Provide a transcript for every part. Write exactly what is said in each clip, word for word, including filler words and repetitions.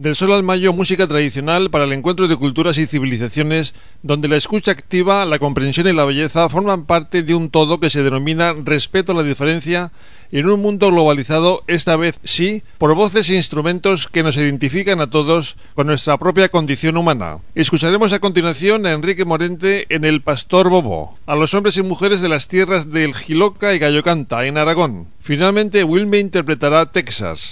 Del Sol al Mayo, música tradicional para el encuentro de culturas y civilizaciones, donde la escucha activa, la comprensión y la belleza forman parte de un todo que se denomina respeto a la diferencia, y en un mundo globalizado, esta vez sí, por voces e instrumentos que nos identifican a todos con nuestra propia condición humana. Escucharemos a continuación a Enrique Morente en El Pastor Bobo, a los hombres y mujeres de las tierras del Jiloca y Gallocanta, en Aragón. Finalmente, Wilme interpretará Texas.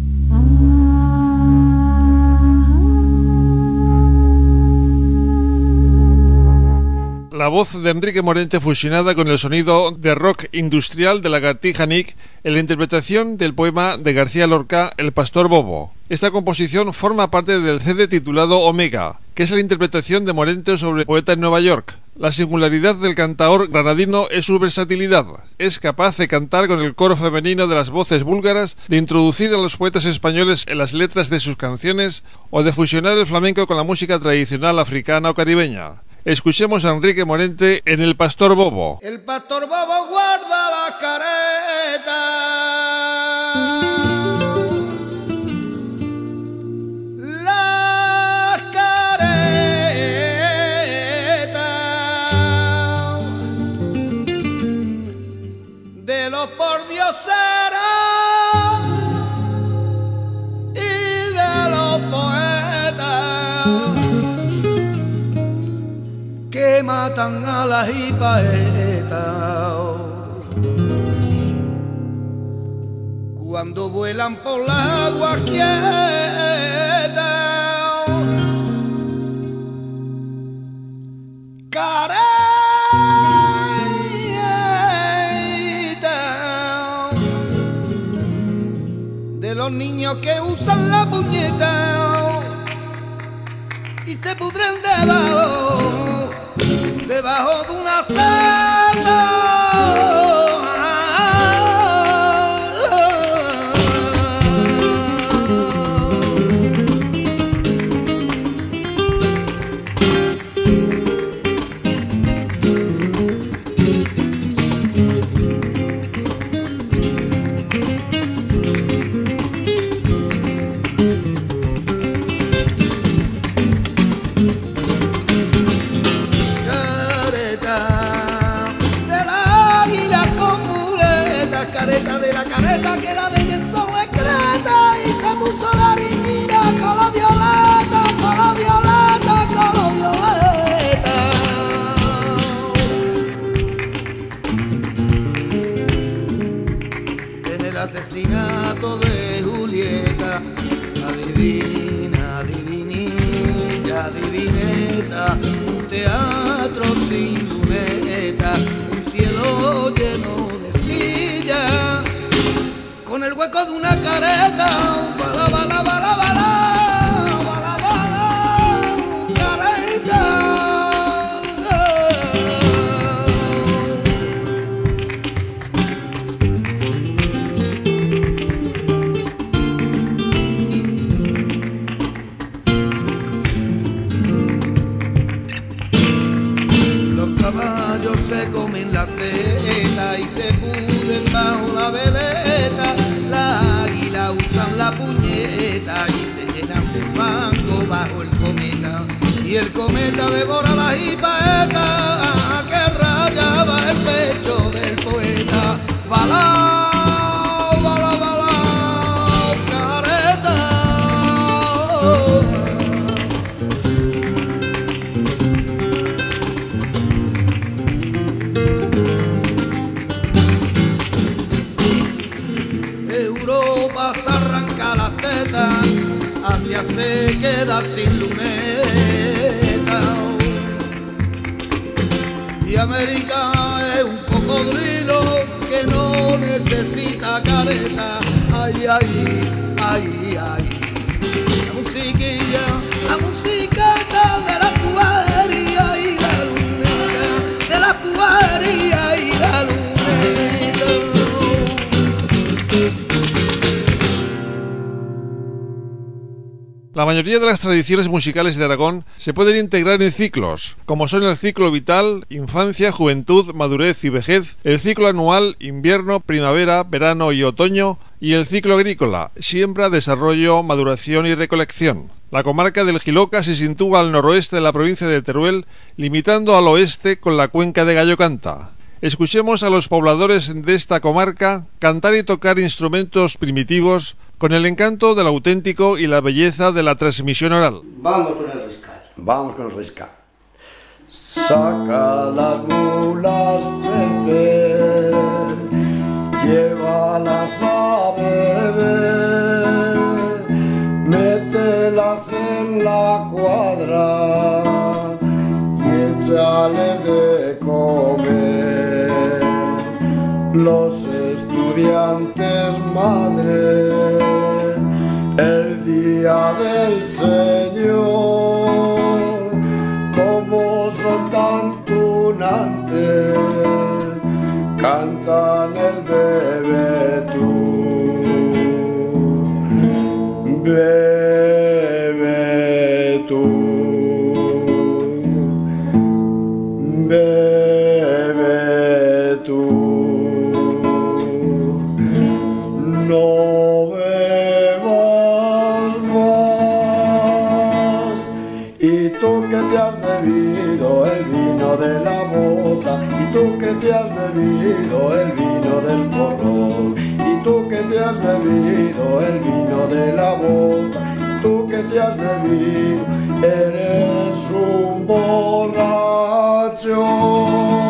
La voz de Enrique Morente fusionada con el sonido de rock industrial de Lagartija Nick en la interpretación del poema de García Lorca, El Pastor Bobo. Esta composición forma parte del C D titulado Omega, que es la interpretación de Morente sobre Poeta en Nueva York. La singularidad del cantaor granadino es su versatilidad. Es capaz de cantar con el coro femenino de las voces búlgaras, de introducir a los poetas españoles en las letras de sus canciones o de fusionar el flamenco con la música tradicional africana o caribeña. Escuchemos a Enrique Morente en El Pastor Bobo. El pastor bobo guarda la careta, la careta de los pordioseros y de los poetas que matan a las hipaetas cuando vuelan por la agua quieta. Careta de los niños que usan la puñeta y se pudren debajo debajo de una seta. Asesinato de Julieta, adivina, adivinilla, adivineta, un teatro sin luneta, un cielo lleno de sillas, con el hueco de una careta, bala, bala, bala, bala, bala, bala, careta. Caballos se comen la seta y se pudren bajo la veleta. La águila usan la puñeta y se llenan de fango bajo el cometa. Y el cometa devora la hipaeta que rayaba el pecho del poeta. Balao, balao, balao, careta. Asia se queda sin luneta y América es un cocodrilo que no necesita careta. Ay, ay, ay, ay, la musiquilla, la musiqueta de la puería y la luneta, de la puería y la luneta. La mayoría de las tradiciones musicales de Aragón se pueden integrar en ciclos, como son el ciclo vital, infancia, juventud, madurez y vejez, el ciclo anual, invierno, primavera, verano y otoño, y el ciclo agrícola, siembra, desarrollo, maduración y recolección. La comarca del Jiloca se sitúa al noroeste de la provincia de Teruel, limitando al oeste con la cuenca de Gallocanta. Escuchemos a los pobladores de esta comarca cantar y tocar instrumentos primitivos con el encanto del auténtico y la belleza de la transmisión oral. Vamos con el riscal. Vamos con el riscal. Saca las mulas, Pepe, llévalas a beber, mételas en la cuadra y échales de comer. Los estudiantes, madre, el día del Señor, como son tan tunantes, cantan el bebe tú, bebe tú, bebe tú, no bebas más. Y tú que te has bebido el vino de la bota, y tú que te has bebido el vino del porrón, y tú que te has bebido el vino de la bota, y tú que te has bebido, eres un borracho.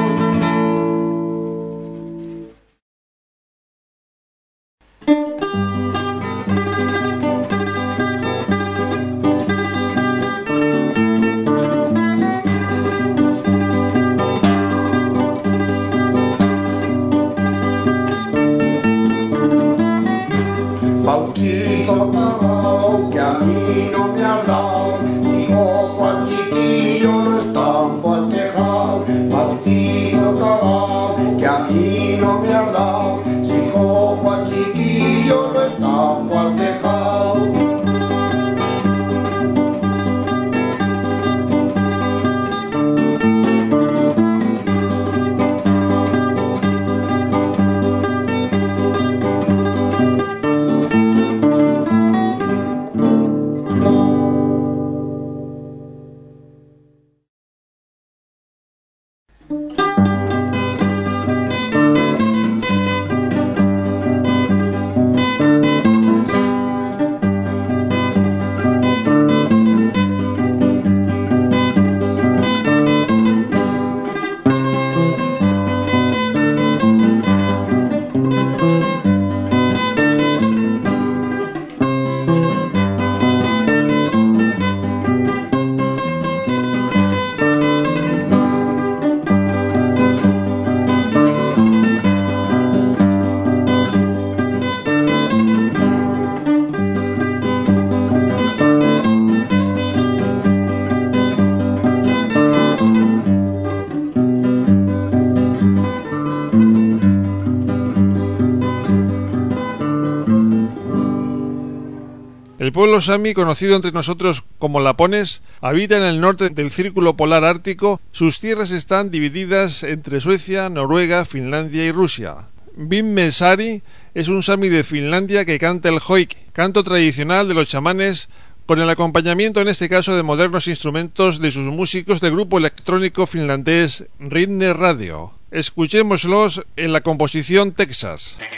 Bautizo cagao, que a mí no me ha dado, si cojo al chiquillo lo estampo al tejado. Bautizo cagao, que a mí no me ha dado, si cojo al chiquillo lo estampo al tejado. El pueblo sami, conocido entre nosotros como lapones, habita en el norte del círculo polar ártico. Sus tierras están divididas entre Suecia, Noruega, Finlandia y Rusia. Vimme Sari es un sami de Finlandia que canta el joik, canto tradicional de los chamanes, con el acompañamiento en este caso de modernos instrumentos de sus músicos del grupo electrónico finlandés Rinne Radio. Escuchémoslos en la composición Texas.